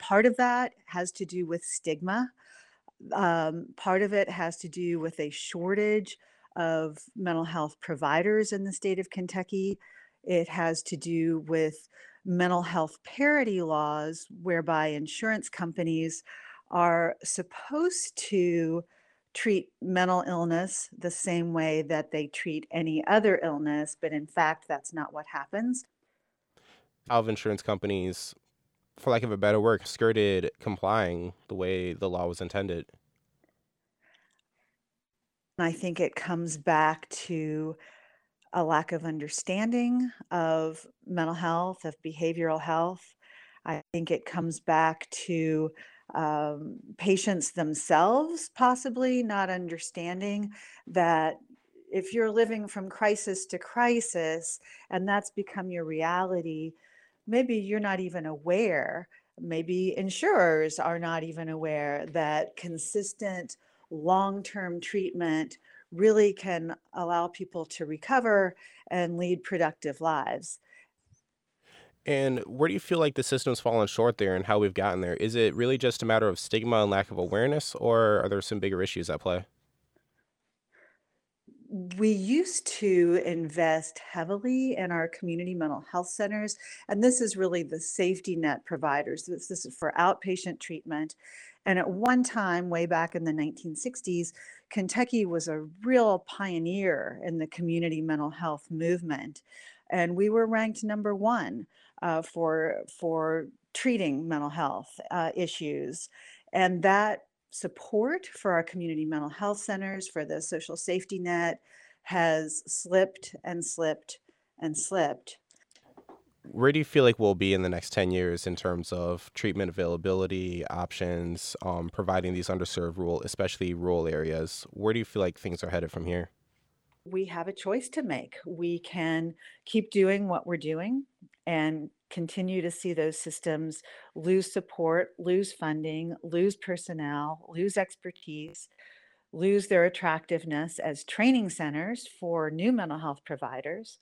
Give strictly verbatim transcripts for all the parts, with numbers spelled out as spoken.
part of that has to do with stigma. Um, part of it has to do with a shortage of mental health providers in the state of Kentucky. It has to do with mental health parity laws, whereby insurance companies are supposed to treat mental illness the same way that they treat any other illness, but in fact, that's not what happens. How have insurance companies, for lack of a better word, skirted complying the way the law was intended? I think it comes back to a lack of understanding of mental health, of behavioral health. I think it comes back to um, patients themselves possibly not understanding that if you're living from crisis to crisis and that's become your reality, maybe you're not even aware. Maybe insurers are not even aware that consistent long term treatment really can allow people to recover and lead productive lives. And where do you feel like the system's fallen short there and how we've gotten there? Is it really just a matter of stigma and lack of awareness, or are there some bigger issues at play? We used to invest heavily in our community mental health centers, and this is really the safety net providers. This, this is for outpatient treatment. And at one time, way back in the nineteen sixties, Kentucky was a real pioneer in the community mental health movement. And we were ranked number one uh, for, for treating mental health uh, issues. And that support for our community mental health centers, for the social safety net, has slipped and slipped and slipped. Where do you feel like we'll be in the next ten years in terms of treatment availability, options, um, providing these underserved rural, especially rural areas? Where do you feel like things are headed from here? We have a choice to make. We can keep doing what we're doing and continue to see those systems lose support, lose funding, lose personnel, lose expertise, lose their attractiveness as training centers for new mental health providers.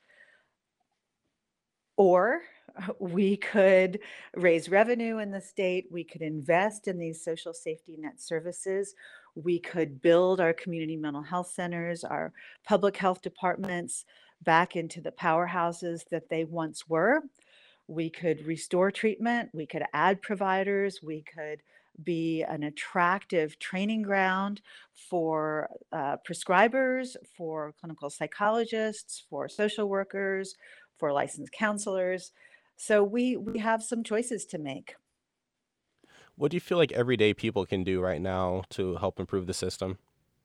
Or we could raise revenue in the state, we could invest in these social safety net services, we could build our community mental health centers, our public health departments back into the powerhouses that they once were. We could restore treatment, we could add providers, we could be an attractive training ground for uh, prescribers, for clinical psychologists, for social workers, for licensed counselors. So we we have some choices to make. What do you feel like everyday people can do right now to help improve the system?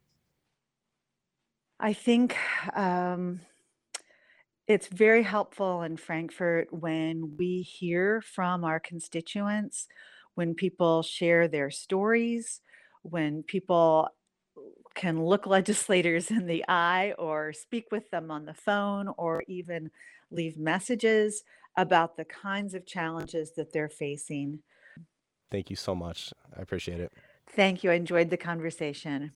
I think um, it's very helpful in Frankfurt when we hear from our constituents, when people share their stories, when people can look legislators in the eye or speak with them on the phone or even leave messages about the kinds of challenges that they're facing. Thank you so much. I appreciate it. Thank you. I enjoyed the conversation.